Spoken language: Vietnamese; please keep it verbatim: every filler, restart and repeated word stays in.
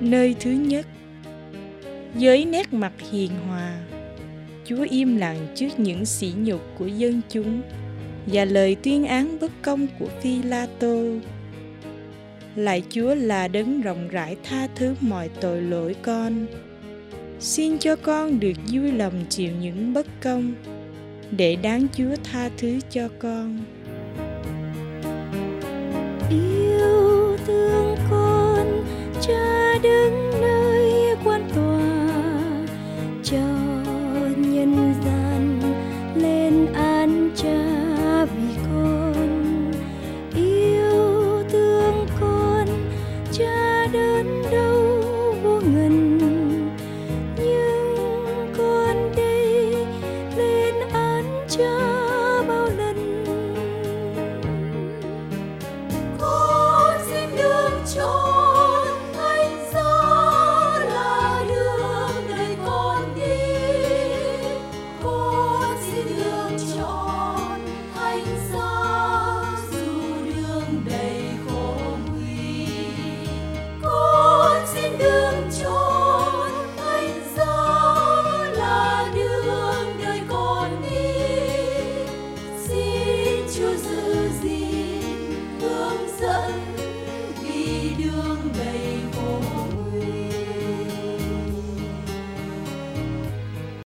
Nơi thứ nhất, với nét mặt hiền hòa, Chúa im lặng trước những sỉ nhục của dân chúng và lời tuyên án bất công của Phi-la-tô. Lạy Chúa là đấng rộng rãi tha thứ mọi tội lỗi con. Xin cho con được vui lòng chịu những bất công, để đáng Chúa tha thứ cho con.